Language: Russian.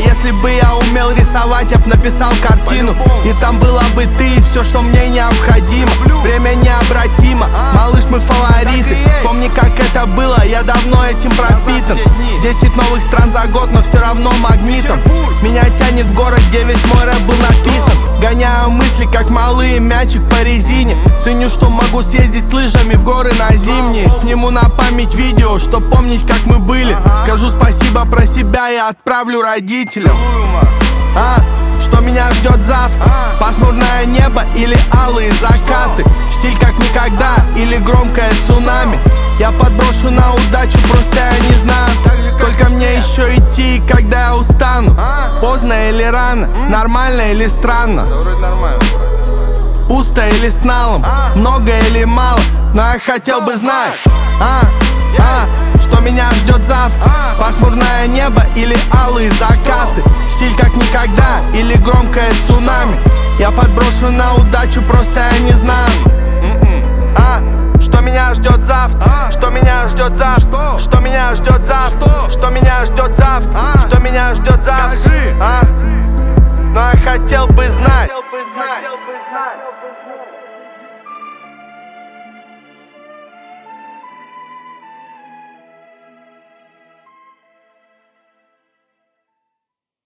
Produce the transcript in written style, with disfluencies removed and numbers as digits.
если бы я умел рисовать, я б написал картину. И там была бы ты и все, что мне необходимо. Время необратимо, малыш, мы фавориты. Вспомни, как это было, я давно этим пропитан. 10 новых стран за год, но все равно магнитом. Меня тянет в город, где весь мой рэп был написан. Гоняю мысли, как малый мячик по резине. Ценю, что могу съездить с лыжами в горы на зимние. Сниму на память видео, чтоб помнить, как мы были. Скажу спасибо про себя и отправлю родителям. Что меня ждет завтра? Пасмурное небо или алые закаты? Штиль как никогда или громкое цунами? Я подброшу на удачу, просто я не знаю, сколько мне еще идти, когда я устану. Поздно или рано, нормально или странно, пусто или с налом, много или мало. Но я хотел бы знать, что меня ждет завтра? Пасмурное небо или алые закаты? Штиль как никогда или громкое цунами? Я подброшу на удачу, просто я не знаю. Что меня ждет завтра? Что меня ждет завтра? Что меня ждет завтра? Что меня ждет завтра? Что меня ждет завтра? Но я хотел бы знать.